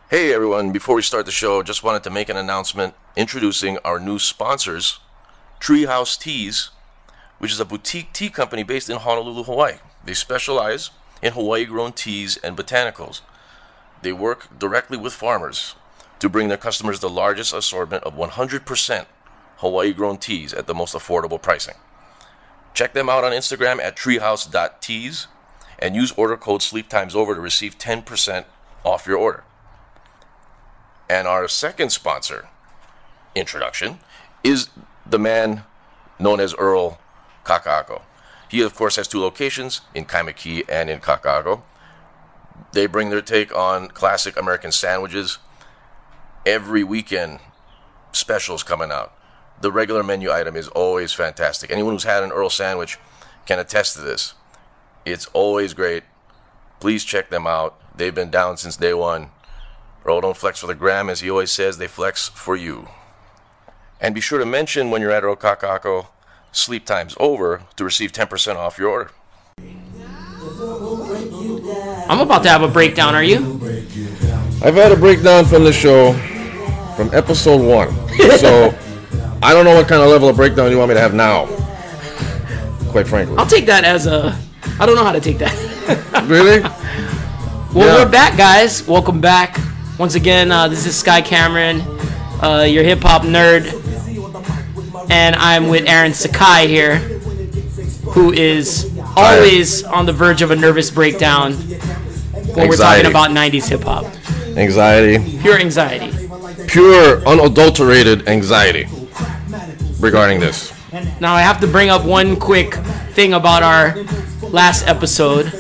Hey everyone, before we start the show, just wanted to make an announcement introducing our new sponsors, Treehouse Teas, which is a boutique tea company based in Honolulu, Hawaii. They specialize in Hawaii-grown teas and botanicals. They work directly with farmers to bring their customers the largest assortment of 100% Hawaii-grown teas at the most affordable pricing. Check them out on Instagram at treehouse.teas and use order code SleepTimesOver to receive 10% off your order. And our second sponsor introduction is the man known as Earl Kaka'ako. He, of course, has two locations, in Kaimuki and in Kaka'ako. They bring their take on classic American sandwiches. Every weekend, specials coming out. The regular menu item is always fantastic. Anyone who's had an Earl sandwich can attest to this. It's always great. Please check them out. They've been down since day one. Earl don't flex for the gram, as he always says, they flex for you. And be sure to mention when you're at Earl Kaka'ako, Sleep Time's Over, to receive 10% off your order. I'm about to have a breakdown, are you? I've had a breakdown from the show from episode 1. So, I don't know what kind of level of breakdown you want me to have now, quite frankly. I'll take that as a... I don't know how to take that. Really? Well, We're back, guys. Welcome back. Once again, this is Sky Cameron, your hip-hop nerd, and I'm with Aaron Sakai here, who is always on the verge of a nervous breakdown when we're talking about 90s hip-hop. Anxiety. Pure anxiety. Pure, unadulterated anxiety regarding this. Now, I have to bring up one quick thing about our last episode.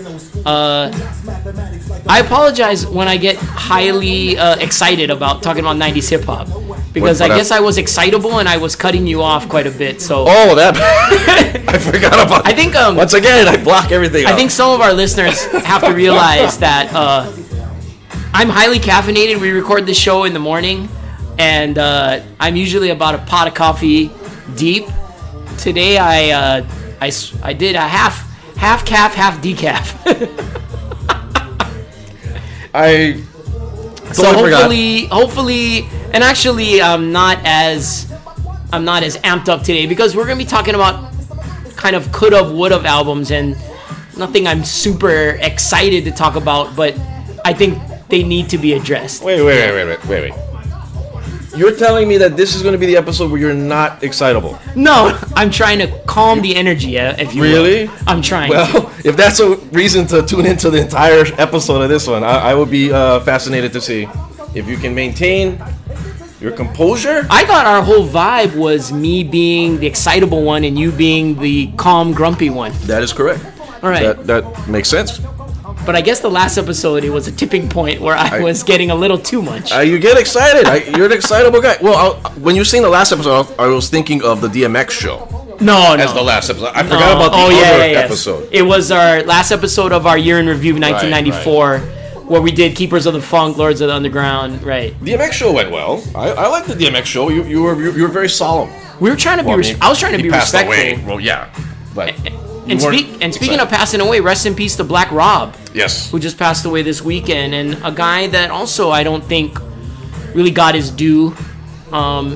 I apologize when I get highly excited about talking about 90s hip-hop, because I guess I was excitable and I was cutting you off quite a bit. So that I forgot about. I think once again I block everything I think some of our listeners have to realize that I'm highly caffeinated. We record this show in the morning, and I'm usually about a pot of coffee deep. Today I did a half calf, half decaf. Hopefully, and actually, I'm not as amped up today, because we're gonna be talking about kind of could've, would've albums, and nothing I'm super excited to talk about, but I think they need to be addressed. Wait. You're telling me that this is going to be the episode where you're not excitable? No, I'm trying to calm the energy, if you really will. I'm trying. Well, if that's a reason to tune into the entire episode of this one, I would be fascinated to see if you can maintain your composure. I thought our whole vibe was me being the excitable one and you being the calm, grumpy one. That is correct. All right. That makes sense. But I guess the last episode, it was a tipping point where I was getting a little too much. You get excited. You're an excitable guy. Well, when you seen the last episode, I was thinking of the DMX show. No. As the last episode. I forgot about the other episode. It was our last episode of our year in review, 1994, where we did Keepers of the Funk, Lords of the Underground. Right. DMX show went well. I liked the DMX show. You were very solemn. We were trying to be. I was trying to be respectful. Away. Well, yeah, but. Speaking of passing away, rest in peace to Black Rob. Yes. Who just passed away this weekend, and a guy that also I don't think really got his due. And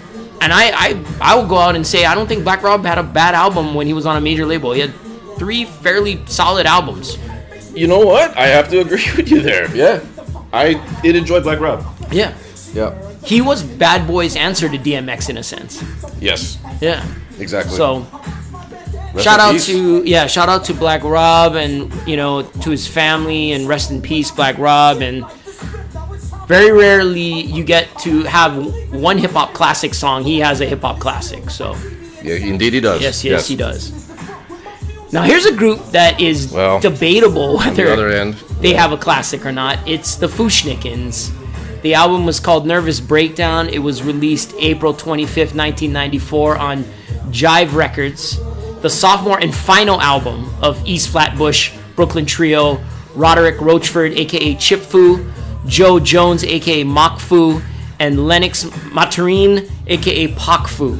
I will go out and say I don't think Black Rob had a bad album when he was on a major label. He had 3 fairly solid albums. You know what? I have to agree with you there. Yeah. I did enjoy Black Rob. Yeah. Yeah. He was Bad Boy's answer to DMX in a sense. Yes. Yeah. Exactly. So shout out to Black Rob, and to his family, and rest in peace, Black Rob. And very rarely you get to have one hip hop classic song. He has a hip hop classic. So yeah, indeed he does. Yes, he does. Now here's a group that is debatable whether they have a classic or not. It's the Fu-Schnickens. The album was called Nervous Breakdown. It was released April 25th, 1994 on Jive Records. The sophomore and final album of East Flatbush Brooklyn trio, Roderick Roachford, a.k.a. Chip Fu, Joe Jones, a.k.a. Mock Fu, and Lennox Maturine, a.k.a. Pac Fu.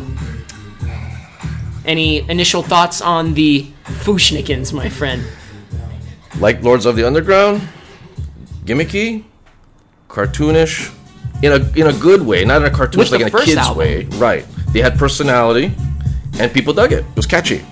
Any initial thoughts on the Fu-Schnickens, my friend? Like Lords of the Underground, gimmicky, cartoonish, in a good way, not in a cartoonish like in a kid's album. Way. Right. They had personality, and people dug it. It was catchy.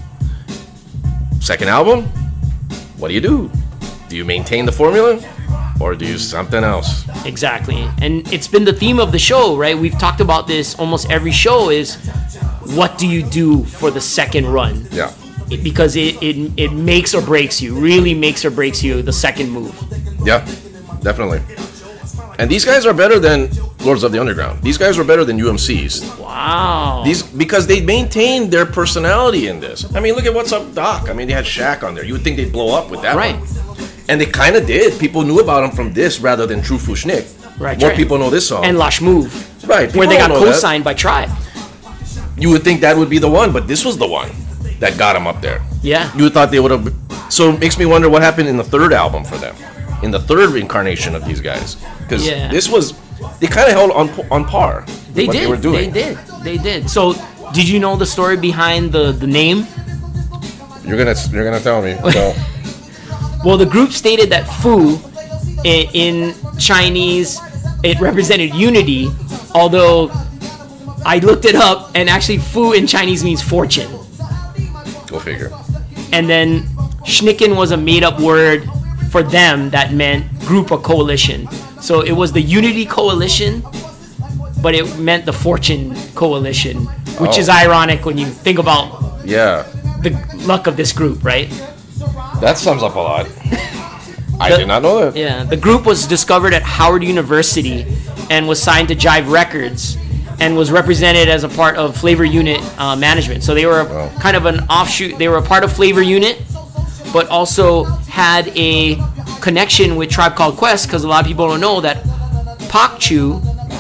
Second album, what do? Do you maintain the formula, or do you something else? Exactly. And it's been the theme of the show, right? We've talked about this almost every show is, what do you do for the second run? Yeah. Because it makes or breaks you, really makes or breaks you, the second move. Yeah, definitely. And these guys are better than Lords of the Underground. These guys are better than UMCs. Wow. Because they maintained their personality in this. I mean, look at What's Up, Doc. I mean, they had Shaq on there. You would think they'd blow up with that one. And they kind of did. People knew about them from this rather than True Fushnik. Right. More people know this song. And Lash Move. Right. Where they got co-signed by Tribe. You would think that would be the one, but this was the one that got them up there. Yeah. You thought they would have. So it makes me wonder what happened in the third album for them, in the third incarnation of these guys, because this was, they kind of held on par. They did. They were doing. They did. So did you know the story behind the name? You're gonna tell me. So. Well, the group stated that Fu in Chinese it represented unity, although I looked it up, and actually Fu in Chinese means fortune. Go figure. And then Schnicken was a made-up word for them that meant group or coalition. So it was the Unity Coalition, but it meant the Fortune Coalition, which is ironic when you think about the luck of this group, right? That sums up a lot. I did not know that. Yeah, the group was discovered at Howard University and was signed to Jive Records and was represented as a part of Flavor Unit management. So they were kind of an offshoot. They were a part of Flavor Unit, but also had a connection with Tribe Called Quest, because a lot of people don't know that Pac Fu,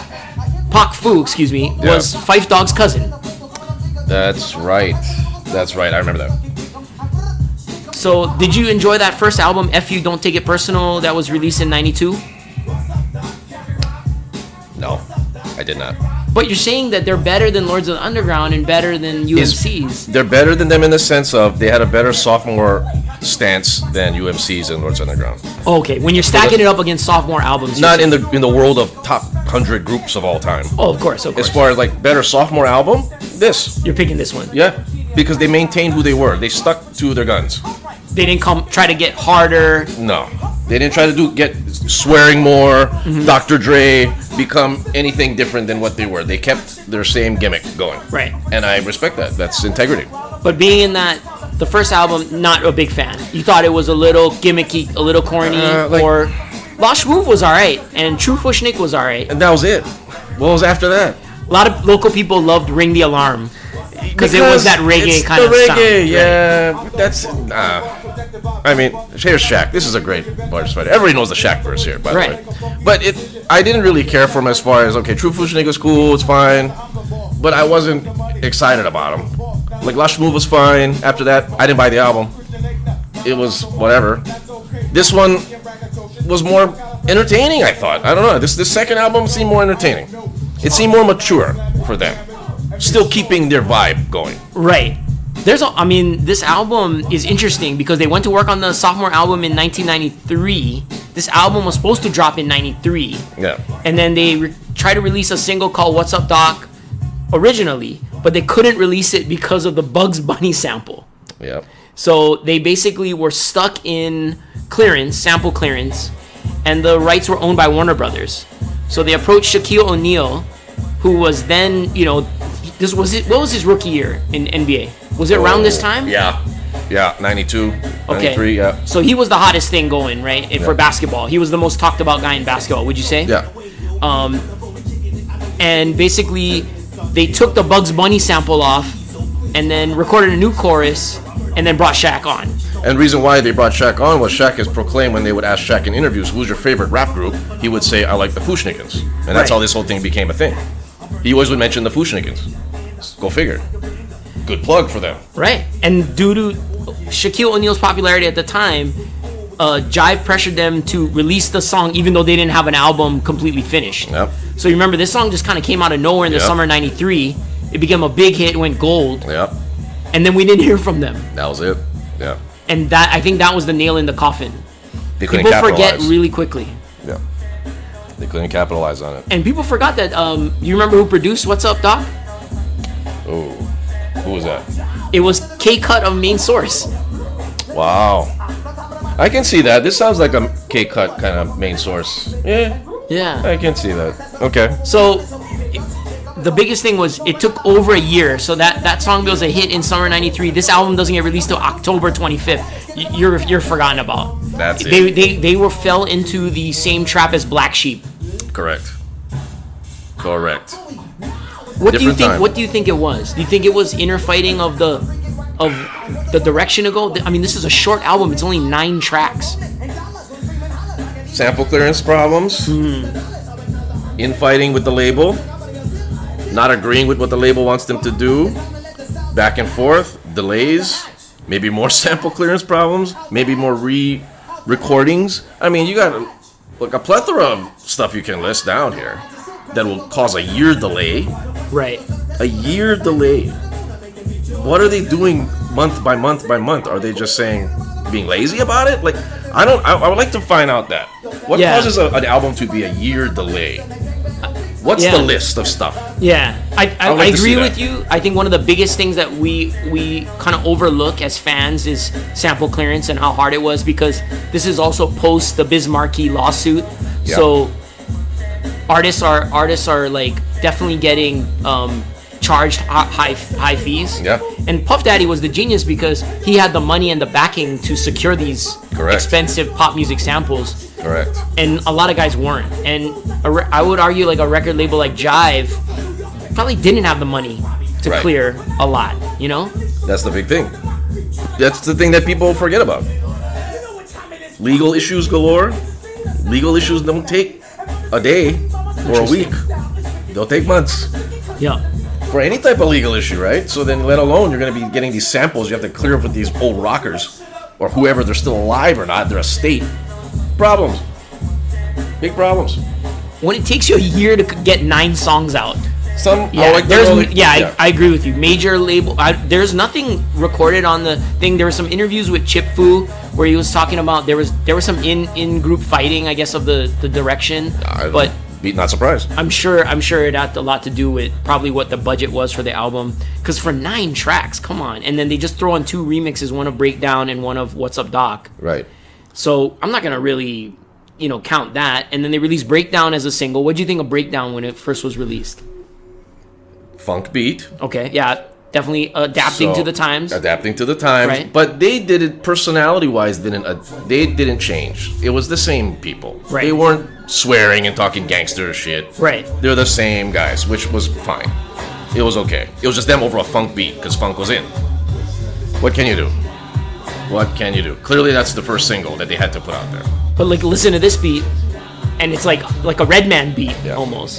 was Phife Dawg's cousin. That's right. I remember that. So, did you enjoy that first album, FU Don't Take It Personal, that was released in 92? No, I did not. But you're saying that they're better than Lords of the Underground and better than UMCs. They're better than them in the sense of they had a better sophomore stance than UMCs and Lords of the Underground. Okay, when you're stacking it up against sophomore albums. Not in the world of top 100 groups of all time. Oh, of course. As far as like better sophomore album, this. You're picking this one. Yeah, because they maintained who they were. They stuck to their guns. They didn't try to get harder. No, they didn't try to get swearing more. Dr. Dre become anything different than what they were. They kept their same gimmick going. Right. And I respect that. That's integrity. But being in the first album, not a big fan. You thought it was a little gimmicky, a little corny, or Lash Move was alright, and True Fushnik was alright. And that was it. What was after that? A lot of local people loved Ring the Alarm. Because it was that reggae kind of sound. Yeah. Right? That's I mean, here's Shaq. This is a great verse. Everybody knows the Shaq verse here, by the way. But I didn't really care for him as far as, True Fushnik was cool, it's fine. But I wasn't excited about him. Like, Lash Move was fine. After that, I didn't buy the album. It was whatever. This one was more entertaining, I thought. I don't know. This second album seemed more entertaining. It seemed more mature for them. Still keeping their vibe going. Right. This album is interesting because they went to work on the sophomore album in 1993. This album was supposed to drop in 93. Yeah. And then they tried to release a single called What's Up, Doc originally, but they couldn't release it because of the Bugs Bunny sample. Yeah. So they basically were stuck in sample clearance, and the rights were owned by Warner Brothers. So they approached Shaquille O'Neal, who was then, what was his rookie year in NBA? Was it around this time? Yeah, 92, 93, yeah. So he was the hottest thing going, right, for basketball. He was the most talked about guy in basketball, would you say? Yeah. And basically, they took the Bugs Bunny sample off and then recorded a new chorus and then brought Shaq on. And the reason why they brought Shaq on was Shaq has proclaimed when they would ask Shaq in interviews, who's your favorite rap group? He would say, I like the Fushnikins. And that's how this whole thing became a thing. He always would mention the Fushnikins. Go figure. Good plug for them. Right. And due to Shaquille O'Neal's popularity at the time, Jive pressured them to release the song even though they didn't have an album completely finished. Yep. So you remember, this song just kind of came out of nowhere in the summer of 93. It became a big hit, went gold. Yep. And then we didn't hear from them. That was it. Yeah. And I think that was the nail in the coffin. They couldn't People capitalize. forget really quickly. Yeah. They couldn't capitalize on it. And people forgot that. You remember who produced What's Up, Doc? Oh, who was that? It was K-Cut of Main Source. Wow. I can see that. This sounds like a K-Cut kind of Main Source. Yeah, I can see that. Okay. So the biggest thing was it took over a year. So that song was a hit in summer '93. This album doesn't get released till October 25th. You're forgotten about. That's it. They fell into the same trap as Black Sheep. Correct. What do you think? What do you think it was? Do you think it was inner fighting of the direction to go? I mean, this is a short album. It's only 9 tracks. Sample clearance problems. Infighting with the label. Not agreeing with what the label wants them to do. Back and forth. Delays. Maybe more sample clearance problems. Maybe more re-recordings. I mean, you got like a plethora of stuff you can list down here that will cause a year delay. Right. A year delay. What are they doing month by month by month? Are they just saying being lazy about it? Like, I would like to find out that. What causes an album to be a year delay? What's the list of stuff? Yeah, I agree with you. I think one of the biggest things that we kind of overlook as fans is sample clearance and how hard it was, because this is also post the Biz Markie lawsuit. Yeah. So artists are like definitely getting charged high fees. Yeah. And Puff Daddy was the genius because he had the money and the backing to secure these expensive pop music samples. Correct. And a lot of guys weren't. And I would argue like a record label like Jive probably didn't have the money to clear a lot, you know? That's the big thing. That's the thing that people forget about. Legal issues galore. Legal issues don't take a day or a week. They'll take months. Yeah. For any type of legal issue, right? So then, let alone you're going to be getting these samples. You have to clear up with these old rockers or whoever, they're still alive or not. They're a state. Problems. Big problems. When it takes you a year to get 9 songs out. I agree with you. Major label. There's nothing recorded on the thing. There were some interviews with Chip Fu where he was talking about there was some in group fighting, I guess, of the direction. But not surprised. I'm sure it had a lot to do with probably what the budget was for the album. Because for 9 tracks, come on, and then they just throw in 2 remixes, one of Breakdown and one of What's Up Doc. Right. So I'm not gonna really, count that. And then they released Breakdown as a single. What do you think of Breakdown when it first was released? Funk beat. Okay, yeah, definitely adapting to the times. Right. But they did it personality-wise. They didn't change. It was the same people. Right. They weren't swearing and talking gangster shit. Right. They're the same guys, which was fine. It was okay. It was just them over a funk beat because funk was in. What can you do? Clearly, that's the first single that they had to put out there. But like, listen to this beat, and it's like a Redman beat almost,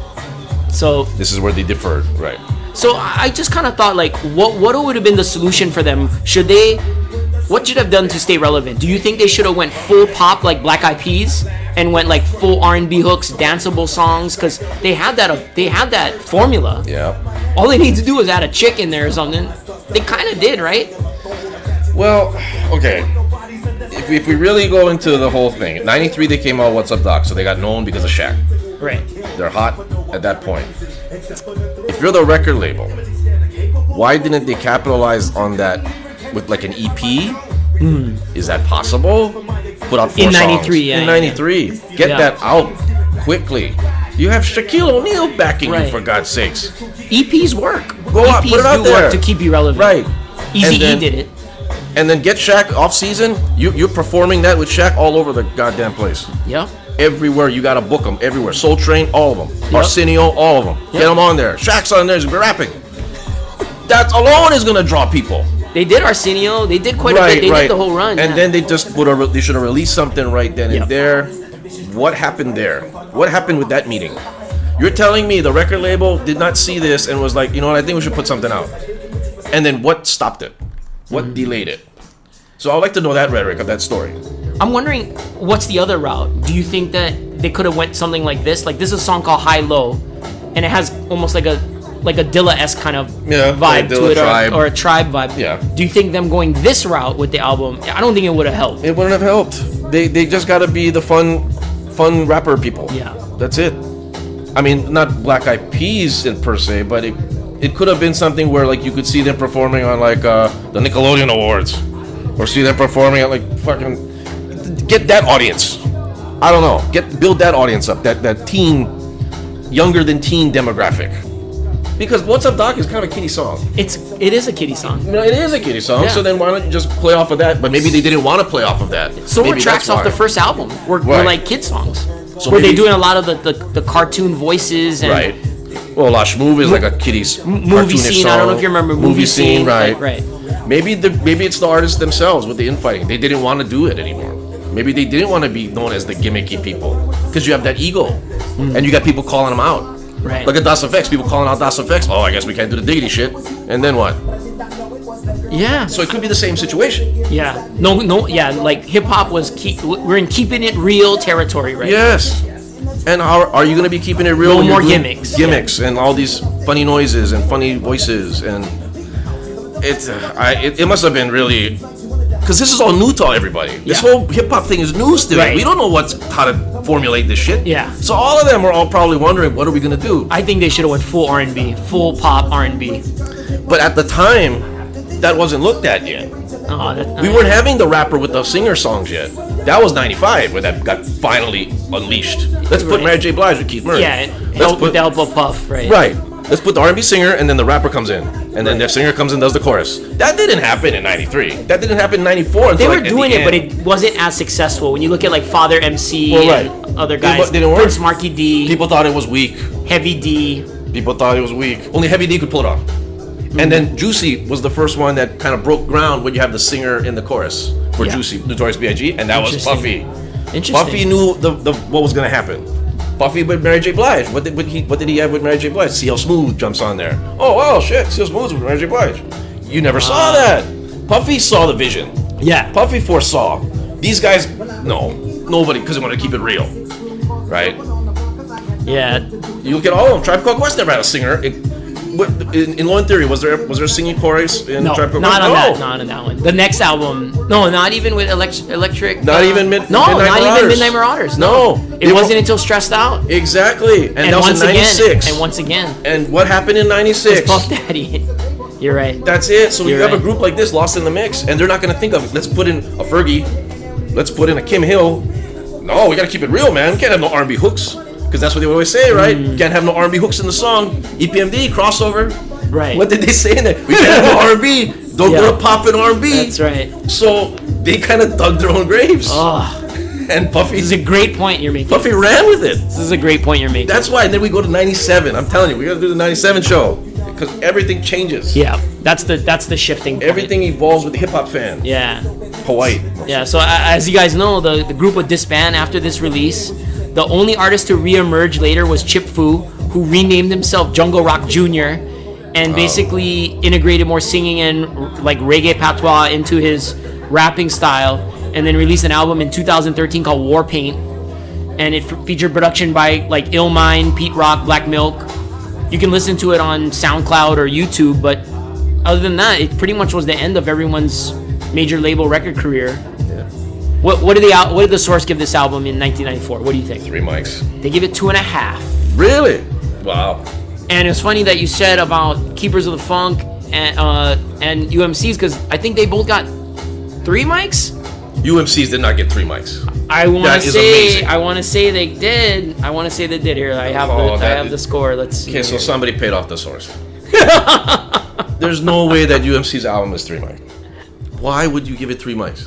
So this is where they differed, right? So I just kind of thought, like, what would have been the solution for them? What should have done to stay relevant? Do you think they should have went full pop like Black Eyed Peas and went like full R&B hooks, danceable songs? Because they had that formula. Yeah. All they need to do is add a chick in there or something. They kind of did, right? Well, okay. If we really go into the whole thing, in '93 they came out What's Up Doc, so they got known because of Shaq. Right. They're hot at that point. If you're the record label, why didn't they capitalize on that with like an EP? Is that possible? Put out 4 in '93, songs. yeah. In '93, get that out quickly. You have Shaquille O'Neal backing you, for God's sakes. EPs work. Go out, put it out there. Work to keep you relevant. Right. Eazy-E did it. And then get Shaq off season. You're performing that with Shaq all over the goddamn place. Yeah. Everywhere you gotta book them. Everywhere. Soul Train, all of them. Yep. Arsenio, all of them. Yep. Get them on there. Shaq's on there. He's gonna be rapping. That alone is gonna draw people. They did Arsenio. They did quite a bit. They did the whole run. And then they just they should have released something right then and there. What happened there? What happened with that meeting? You're telling me the record label did not see this and was like, you know what? I think we should put something out. And then what stopped it? What delayed it? So I'd like to know that rhetoric of that story. I'm wondering, what's the other route? Do you think that they could have went something like this? Like, this is a song called High Low, and it has almost like a Dilla-esque kind of vibe like to it, or a Tribe vibe. Yeah. Do you think them going this route with the album? I don't think it would have helped. It wouldn't have helped. They just got to be the fun rapper people. Yeah. That's it. I mean, not Black Eyed Peas in per se, but it could have been something where like you could see them performing on like the Nickelodeon Awards, or see them performing at like fucking get that audience. I don't know. Build that audience up, that teen, younger than teen demographic. Because What's Up Doc is kind of a kiddie song. It is a kiddie song. No, it is a kiddie song. Yeah. So then why don't you just play off of that? But maybe they didn't want to play off of that. So maybe were tracks off the first album. Were like kid songs. So were they doing a lot of the cartoon voices and right. Well, La Shmove is like a kiddie's movie scene. Song. I don't know if you remember movie scene. Right. Maybe it's the artists themselves with the infighting. They didn't want to do it anymore. Maybe they didn't want to be known as the gimmicky people because you have that ego, and you got people calling them out. Right. Look at Das EFX. People calling out Das EFX. Oh, I guess we can't do the diggity shit. And then what? Yeah. So it could be the same situation. Yeah. No. Yeah. Like hip hop we're in keeping it real territory right Yes. And are you going to be keeping it real? No more gimmicks. Gimmicks and all these funny noises and funny voices and it must have been really. Because this is all new to everybody. This whole hip-hop thing is new still. Right. We don't know how to formulate this shit. Yeah. So all of them are all probably wondering, what are we going to do? I think they should have went full R&B, full pop R&B. But at the time, that wasn't looked at yet. We weren't having the rapper with the singer songs yet. That was 95 where that got finally unleashed. Let's put Mary J. Blige with Keith Murray. Yeah, with the elbow puff, right? Right. Let's put the R&B singer and then the rapper comes in. And then the singer comes and does the chorus. That didn't happen in 93. That didn't happen in 94. They were doing it, but it wasn't as successful. When you look at like Father MC and other guys. Didn't work. Prince Marky D. People thought it was weak. Heavy D. People thought it was weak. Only Heavy D could pull it off. And then Juicy was the first one that kind of broke ground when you have the singer in the chorus for Juicy, Notorious B.I.G. And that was Puffy. Interesting. Puffy knew what was going to happen. Puffy with Mary J. Blige. What did he have with Mary J. Blige? CL Smooth jumps on there. Oh, wow, shit. CL Smooth with Mary J. Blige. You never saw that. Puffy saw the vision. Yeah. Puffy foresaw. These guys, nobody, because they wanted to keep it real. Right? Yeah. You look at all of them. Tribe Called Quest never had a singer. In Law and Theory, was there a singing chorus in Tribe Called Quest? Not on that one. The next album, not even with Electric. Not even Midnight Marauders. No. It wasn't until Stressed Out. Exactly. And that was in 96. And once again. And what happened in 96? Puff Daddy. You're right. That's it. So you have a group like this lost in the mix, and they're not going to think of, let's put in a Fergie, let's put in a Kim Hill. No, we got to keep it real, man. We can't have no R&B hooks. Because that's what they always say, right? You can't have no R&B hooks in the song. EPMD, crossover. Right. What did they say in there? We can't have no R&B. Don't go to pop and R&B. That's right. So they kind of dug their own graves. Oh. And Puffy... This is a great point you're making. Puffy ran with it. This is a great point you're making. That's why. And then we go to 97. I'm telling you, we got to do the 97 show. Because everything changes. Yeah. That's the shifting point. Everything evolves with the hip-hop fan. Yeah. Hawaii. Yeah, so as you guys know, the group would disband after this release. The only artist to re-emerge later was Chip Fu, who renamed himself Jungle Rock Jr. and basically integrated more singing and like reggae patois into his rapping style, and then released an album in 2013 called War Paint, and it featured production by like Illmind, Pete Rock, Black Milk. You can listen to it on SoundCloud or YouTube, but other than that, it pretty much was the end of everyone's major label record career. What did the Source give this album in 1994? What do you think? 3 mics. They give it 2.5. Really? Wow. And it's funny that you said about Keepers of the Funk and UMCs, because I think they both got 3 mics. UMCs did not get 3 mics. I want to say they did. Here, I have the score. Let's see. Okay, so somebody paid off the Source. There's no way that UMC's album is 3 mics. Why would you give it 3 mics?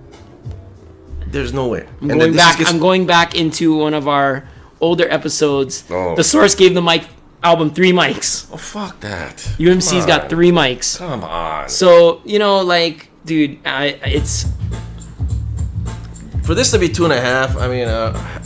There's no way. I'm going back into one of our older episodes. Oh. The Source gave the mic album 3 mics. Oh, fuck that. UMC's got 3 mics. Come on. So, like, dude, it's... For this to be 2.5, I mean,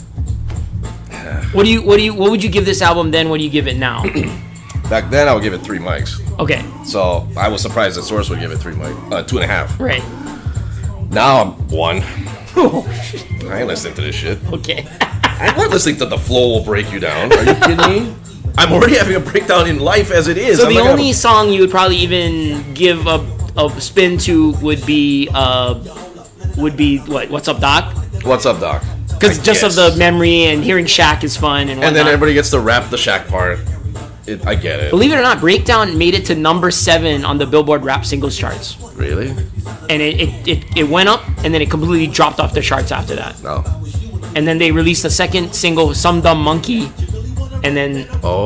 What would you give this album then? What do you give it now? Back then, I would give it 3 mics. Okay. So, I was surprised that Source would give it 2.5. Right. Now I'm 1. I ain't listening to this shit. Okay. I'm not listening to The Flow Will Break You Down. Are you kidding me? I'm already having a breakdown in life as it is. So the only song you would probably even give a spin to would be what? What's Up, Doc? What's Up, Doc? Because just of the memory and hearing Shaq is fun and whatnot. And then everybody gets to rap the Shaq part. I get it. Believe it or not, Breakdown made it to number 7 on the Billboard Rap Singles Charts. Really? And it went up, and then it completely dropped off the charts after that. No. And then they released a second single, Some Dumb Monkey, and then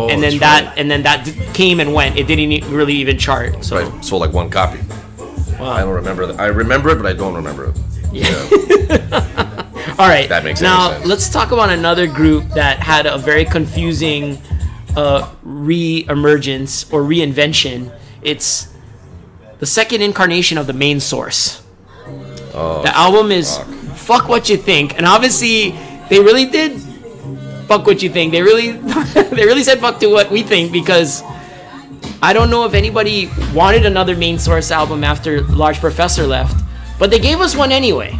that came and went. It didn't really even chart. So right. Sold like 1 copy. Wow. I don't remember that. I remember it, but I don't remember it. Yeah. All right. That makes sense. Now let's talk about another group that had a very confusing re-emergence or reinvention. It's the second incarnation of the Main Source. The album is Fuck What You Think, and obviously they really did fuck what you think. They really said fuck to what we think, because I don't know if anybody wanted another Main Source album after Large Professor left, but they gave us one anyway.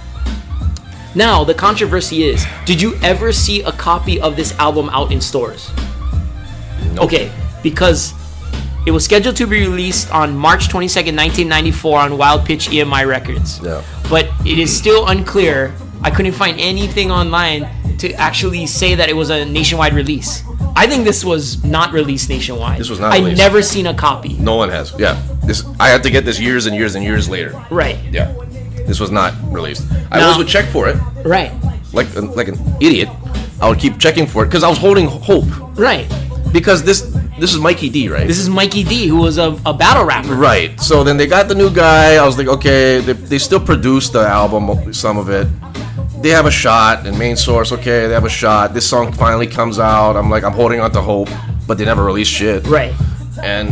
Now the controversy is, did you ever see a copy of this album out in stores? Nope. Okay, because it was scheduled to be released on March 22nd, 1994 on Wild Pitch EMI Records. Yeah. But it is still unclear. I couldn't find anything online to actually say that it was a nationwide release. I think this was not released nationwide. This was not released. I've never seen a copy. No one has. Yeah. I had to get this years and years and years later. Right. Yeah. This was not released. I always would check for it. Right. Like an idiot. I would keep checking for it because I was holding hope. Right. Because this is Mikey D, right? This is Mikey D, who was a battle rapper. Right. So then they got the new guy. I was like, okay, they still produced the album, some of it. They have a shot, and Main Source, okay, they have a shot. This song finally comes out. I'm like, I'm holding on to hope, but they never released shit. Right. And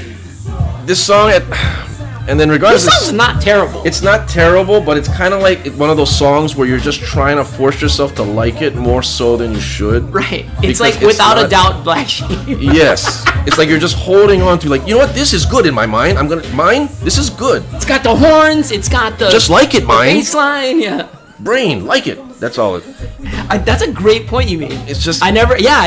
this song, and then regardless, this song's not terrible. It's not terrible, but it's kind of like one of those songs where you're just trying to force yourself to like it more so than you should. Right. It's like Without a Doubt, Black Sheep. Yes. It's like you're just holding on to, like, you know what? This is good in my mind. This is good. It's got the horns. It's got the just like it, mine. Bass line, yeah. Brain, like it. That's all it. That's a great point you made. It's just I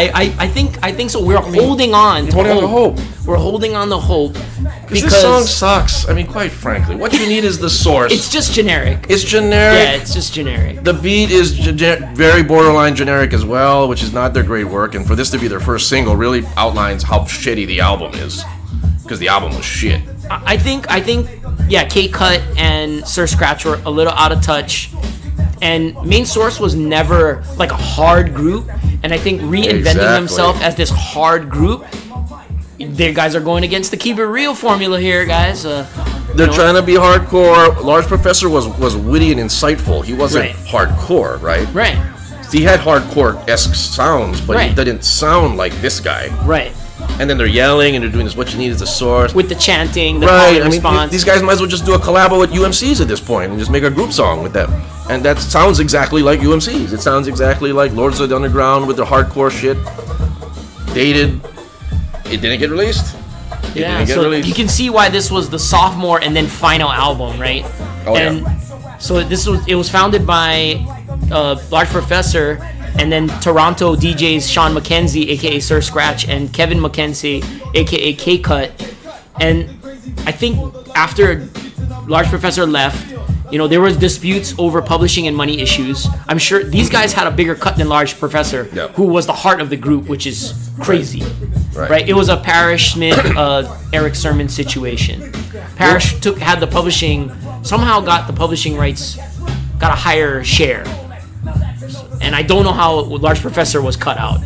think so. We're holding on to hope. We're holding on to hope because this song sucks. I mean, quite frankly, what you need is the source. It's just generic. It's generic. Yeah, it's just generic. The beat is very borderline generic as well, which is not their great work. And for this to be their first single really outlines how shitty the album is, because the album was shit. I think, yeah, K-Cut and Sir Scratch were a little out of touch. And Main Source was never like a hard group, and I think reinventing themselves as this hard group, their guys are going against the Keep It Real formula here, guys. They're trying to be hardcore. Large Professor was witty and insightful. He wasn't hardcore, right? Right. He had hardcore-esque sounds, but he didn't sound like this guy. Right. And then they're yelling and they're doing this. What you need is the source with the chanting, the call and response. These guys might as well just do a collabo with UMCs at this point and just make a group song with them. And that sounds exactly like UMCs. It sounds exactly like Lords of the Underground with their hardcore shit. Dated. It didn't get released. You can see why this was the sophomore and then final album, right? So it was founded by Large Professor. And then Toronto DJs Sean McKenzie, a.k.a. Sir Scratch, and Kevin McKenzie, a.k.a. K-Cut. And I think after Large Professor left, there was disputes over publishing and money issues. I'm sure these guys had a bigger cut than Large Professor, who was the heart of the group, which is crazy. Right? It was a Parrish Smith, Eric Sermon situation. Parrish had the publishing, somehow got the publishing rights, got a higher share. And I don't know how Large Professor was cut out.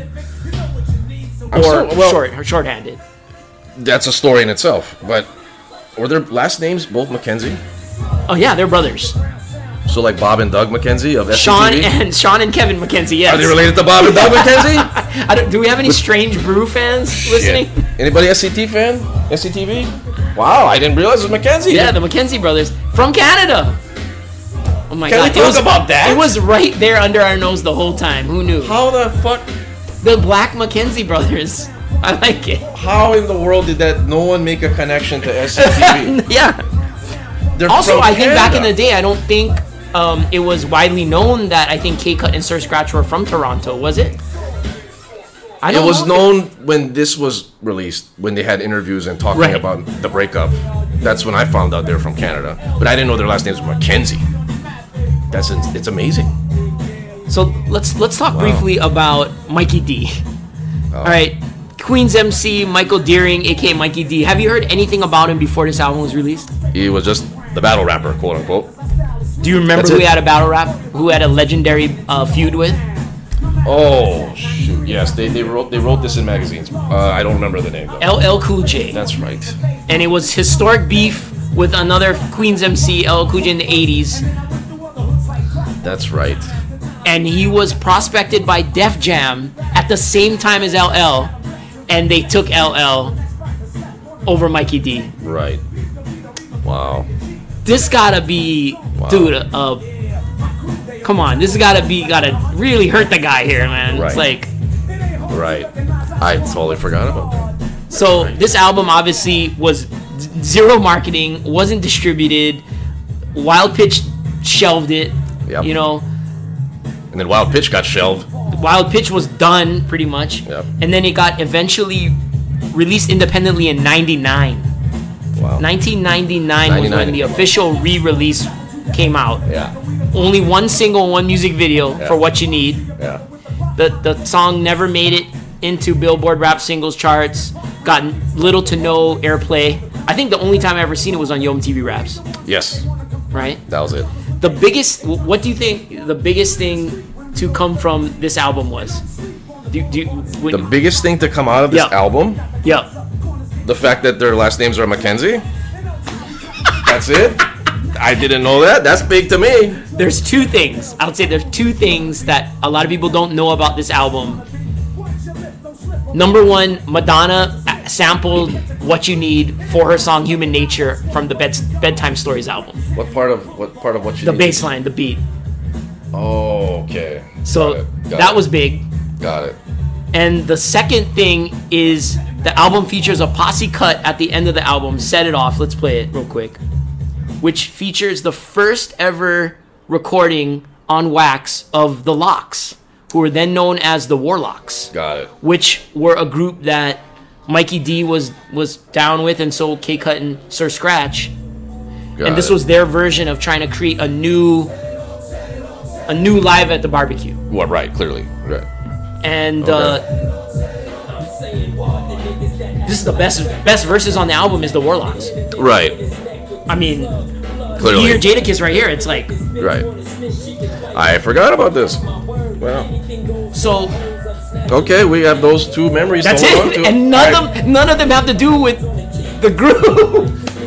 Short-handed. That's a story in itself. But were their last names both McKenzie? Oh, yeah, they're brothers. So like Bob and Doug McKenzie of SCTV? Sean and Kevin McKenzie, yes. Are they related to Bob and Doug McKenzie? Do we have any Strange Brew fans listening? Anybody SCT fan? SCTV? Wow, I didn't realize it was McKenzie. Yeah, the McKenzie brothers. From Canada. Oh my God! Can we talk about that? It was right there under our nose the whole time. Who knew? How the fuck? The Black McKenzie brothers. I like it. How in the world did no one make a connection to SCTV? Yeah. Also, I think back in the day, I don't think it was widely known that I think K-Cut and Sir Scratch were from Toronto. Was it? It was known when this was released, when they had interviews and talking about the breakup. That's when I found out they were from Canada. But I didn't know their last names were McKenzie. It's amazing. So let's talk briefly about Mikey D. All right, Queen's MC, Michael Deering, aka Mikey D. Have you heard anything about him before this album was released? He was just the battle rapper, quote unquote. Do you remember who he had a battle rap? Who had a legendary feud with? Oh shoot! Yes, they wrote this in magazines. I don't remember the name though. LL Cool J. That's right. And it was historic beef with another Queen's MC, LL Cool J, in the 80s. That's right. And he was prospected by Def Jam at the same time as LL, and they took LL over Mikey D. Right. Wow. This gotta be, dude. Come on, this gotta really hurt the guy here, man. Right. It's like, right. I totally forgot about that. So this album obviously was zero marketing, wasn't distributed. Wild Pitch shelved it. Yep. You know. And then Wild Pitch got shelved. Wild Pitch was done pretty much. Yep. And then it got eventually released independently in '99. Wow. 1999 was when the official re-release came out. Yeah. Only one single, one music video for What You Need. Yeah. The song never made it into Billboard Rap Singles charts. Got little to no airplay. I think the only time I ever seen it was on Yo MTV Raps. Yes. Right? That was it. What do you think the biggest thing to come from this album was? The biggest thing to come out of this album? Yeah. The fact that their last names are Mackenzie? That's it? I didn't know that. That's big to me. There's two things. I would say there's two things that a lot of people don't know about this album. Number one, Madonna sampled What You Need for her song Human Nature from the Bedtime Stories album. What part of What You The Need? The bass line, the beat. Oh, okay. So that was big. Got it. And the second thing is the album features a posse cut at the end of the album. Set It Off. Let's play it real quick. Which features the first ever recording on wax of the Lox, who were then known as the Warlocks. Got it. Which were a group that Mikey D was down with, and so K-Cut and Sir Scratch. And this was their version of trying to create a new Live at the Barbecue. Well, right, clearly. Right. And this is the best verses on the album is the Warlocks. Right. I mean, clearly. You hear Jadakiss right here. It's like, right. I forgot about this. Well. So. Okay, we have those two memories. That's it. And none of them have to do with the group.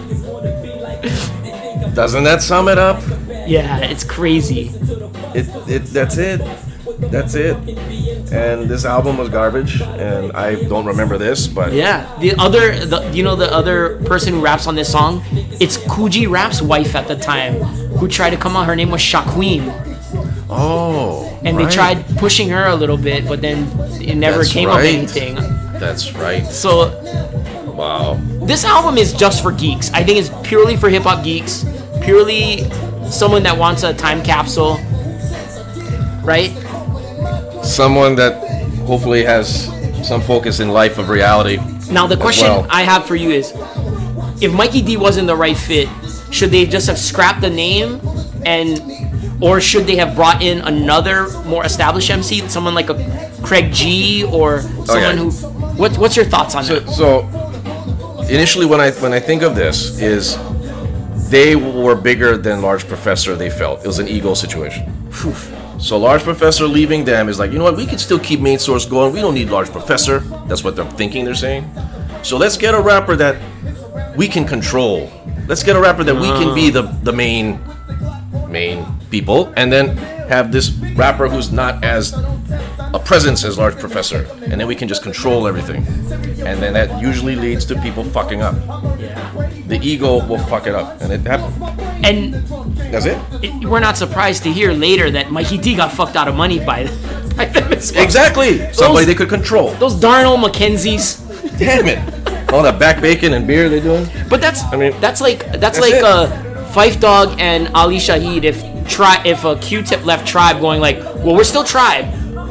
Doesn't that sum it up? Yeah, it's crazy. That's it. That's it. And this album was garbage, and I don't remember this, but yeah, the other person who raps on this song, it's Coogee Rap's wife at the time who tried to come out. Her name was Shaquem. Oh. And they tried pushing her a little bit, but then it never came up anything. That's right. So, wow. This album is just for geeks. I think it's purely for hip hop geeks, purely someone that wants a time capsule, right? Someone that hopefully has some focus in life of reality. Now the question I have for you is, if Mikey D wasn't the right fit, should they just have scrapped the name, or should they have brought in another more established MC, someone like a Craig G or someone who? What's your thoughts on that? So initially, when I think of this, is they were bigger than Large Professor. They felt it was an ego situation. So Large Professor leaving them is like, you know what, we can still keep Main Source going. We don't need Large Professor. That's what they're thinking, they're saying. So let's get a rapper that we can control. Let's get a rapper that we can be the main people, and then have this rapper who's not as a presence as Large Professor, and then we can just control everything. And then that usually leads to people fucking up. Yeah. The ego will fuck it up, and it happened. And that's it. We're not surprised to hear later that Mikey D got fucked out of money by them as well. Exactly. Somebody they could control. Those darn old Mackenzies. Damn it. All that back bacon and beer they're doing. But that's like Phife Dawg and Ali Shaheed if Q-Tip left Tribe going like, well, we're still Tribe.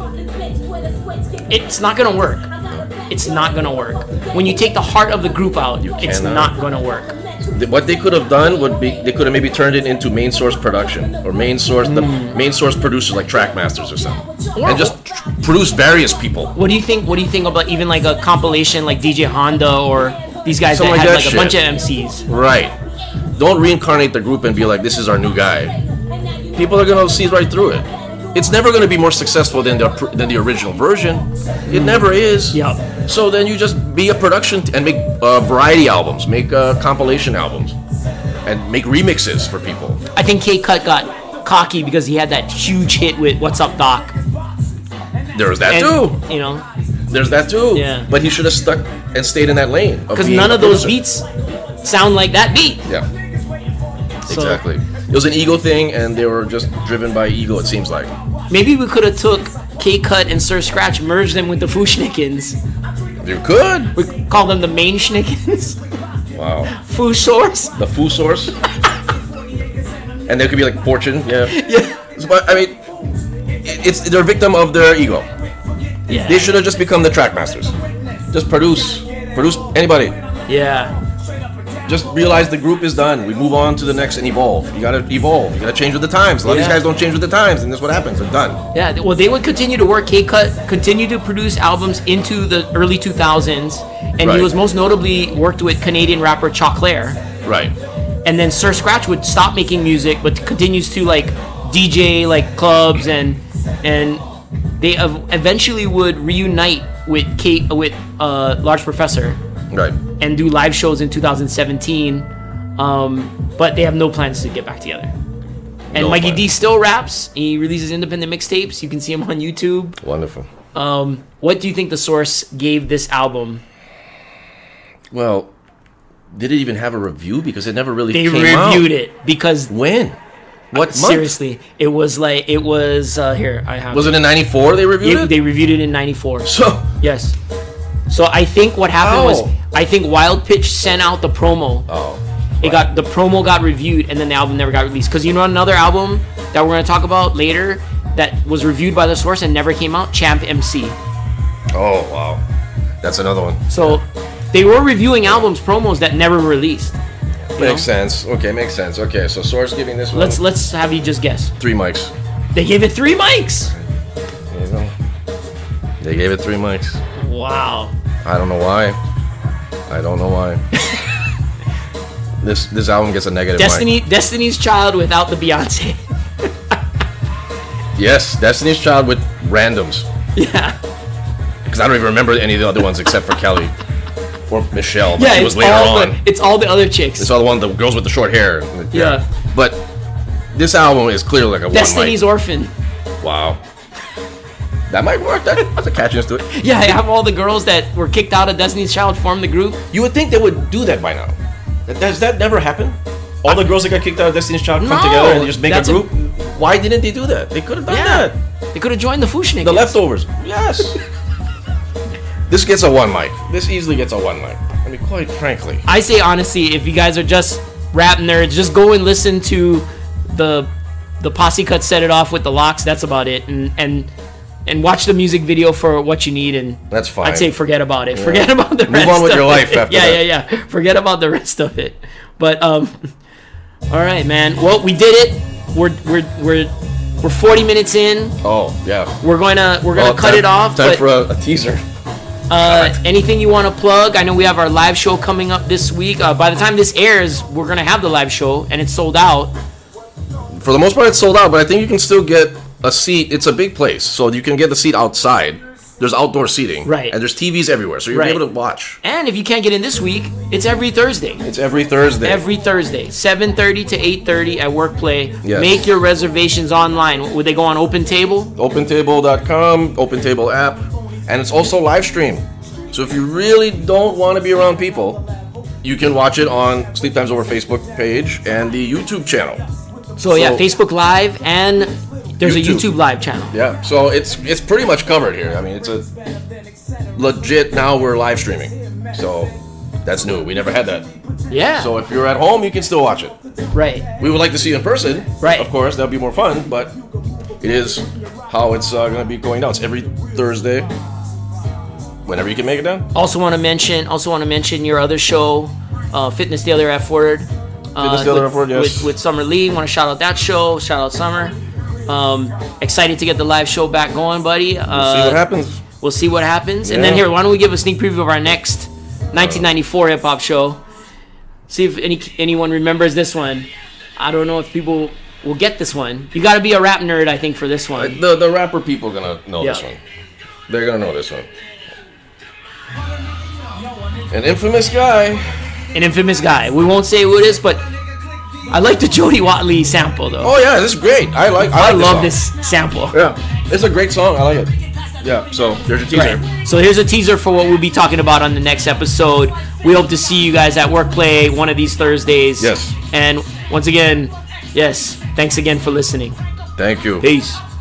It's not gonna work. It's not gonna work. When you take the heart of the group out, it's not gonna work. What they could have done would be they could have maybe turned it into main source production or main source producers like Trackmasters or something, and just produce various people. What do you think? What do you think about even like a compilation like DJ Honda or these guys that had like a bunch of MCs? Right. Don't reincarnate the group and be like, this is our new guy. People are gonna see right through it. It's never going to be more successful than the original version. It never is. Yep. So then you just be a production and make variety albums, make compilation albums, and make remixes for people. I think K-Cut got cocky because he had that huge hit with "What's Up, Doc." There's that too. You know. There's that too. Yeah. But he should have stuck and stayed in that lane. Because none of those beats sound like that beat. Yeah. Exactly. It was an ego thing, and they were just driven by ego, it seems like. Maybe we could have took K-Cut and Sir Scratch, merged them with the Foo-Schnickens. You could. We call them the main Schnickens. Wow. Foo Source. The Foo Source. And they could be like Fortune, yeah. Yeah. But, I mean, they're a victim of their ego. Yeah. They should have just become the Trackmasters. Just produce anybody. Yeah. Just realize the group is done. We move on to the next and evolve. You gotta evolve. You gotta change with the times. A lot of these guys don't change with the times, and that's what happens. They're done. Yeah, well, they would continue to work. K-Cut continue to produce albums into the early 2000s, and he was most notably worked with Canadian rapper Choclair. Right. And then Sir Scratch would stop making music, but continues to like DJ like clubs, and they eventually would reunite with Large Professor. Right. And do live shows in 2017, but they have no plans to get back together. And Mikey D still raps. He releases independent mixtapes. You can see him on YouTube. Wonderful. What do you think The Source gave this album? Well, did it even have a review? Because it never really came out. They reviewed it because when? What month? Seriously, it was here. I have. Was it in '94 they reviewed it? They reviewed it in '94. So yes. So I think what happened was I think Wild Pitch sent out the promo. Oh. The promo got reviewed, and then the album never got released. Because you know another album that we're going to talk about later that was reviewed by The Source and never came out? Champ MC. Oh, wow. That's another one. So they were reviewing albums, promos that never released. Makes sense. Okay, makes sense. Okay, so Source giving this one... Let's have you just guess. 3 mics. They gave it 3 mics! There you go. They gave it 3 mics. Wow. I don't know why. This album gets a negative mic. Destiny's Child without the Beyonce. Yes, Destiny's Child with randoms. Yeah. Because I don't even remember any of the other ones except for Kelly. Or Michelle, but she was later on. It's all the other chicks. It's all the girls with the short hair. Yeah. But this album is clearly like a Destiny's Orphan. Wow. That might work. That's a catchiness to it. Yeah, I have all the girls that were kicked out of Destiny's Child form the group. You would think they would do that by now. Does that never happen? All the girls that got kicked out of Destiny's Child come together and they just make a group? Why didn't they do that? They could have done that. They could have joined the Foo-Schnickens. The leftovers. Yes. This gets a 1 mic. This easily gets a 1 mic. I mean, quite frankly. I say honestly, if you guys are just rap nerds, just go and listen to the Posse Cut Set It Off with the Locks. That's about it. And watch the music video for what you need, and that's fine. I'd say forget about it. Yeah. Forget about the rest. Move on with your life after that. Yeah. Forget about the rest of it. But all right, man. Well, we did it. We're 40 minutes in. Oh yeah. We're gonna cut it off. Time for a teaser. Anything you want to plug? I know we have our live show coming up this week. By the time this airs, we're gonna have the live show, and it's sold out. For the most part, it's sold out, but I think you can still get a seat. It's a big place, so you can get the seat outside. There's outdoor seating. Right. And there's TVs everywhere, so you're able to watch. And if you can't get in this week, it's every Thursday. Every Thursday, 7:30 to 8:30 at WorkPlay. Yes. Make your reservations online. Would they go on OpenTable? OpenTable.com, OpenTable app, and it's also live stream. So if you really don't want to be around people, you can watch it on Sleep Times Over Facebook page and the YouTube channel. So yeah, Facebook Live and there's a YouTube Live channel. Yeah, so it's pretty much covered here. I mean, it's a legit, now we're live streaming. So that's new. We never had that. Yeah. So if you're at home, you can still watch it. Right. We would like to see you in person. Right. Of course, that would be more fun, but it is how it's going to be going down. It's every Thursday, whenever you can make it down. Also want to mention your other show, Fitness Daily at Ford. Yes. With Summer Lee. Want to shout out that show. Shout out Summer. Excited to get the live show back going, buddy. We'll see what happens. We'll see what happens. Yeah. And then here, why don't we give a sneak preview of our next 1994 hip hop show? See if anyone remembers this one. I don't know if people will get this one. You got to be a rap nerd, I think, for this one. The rapper people are gonna know this one. They're gonna know this one. An infamous guy. We won't say who it is, but I like the Jody Watley sample though. Oh yeah, this is great. I love this sample. Yeah, it's a great song. I like it. Yeah. So there's a teaser. Right. So here's a teaser for what we'll be talking about on the next episode. We hope to see you guys at Workplay one of these Thursdays. Yes. And once again, yes, thanks again for listening. Thank you. Peace.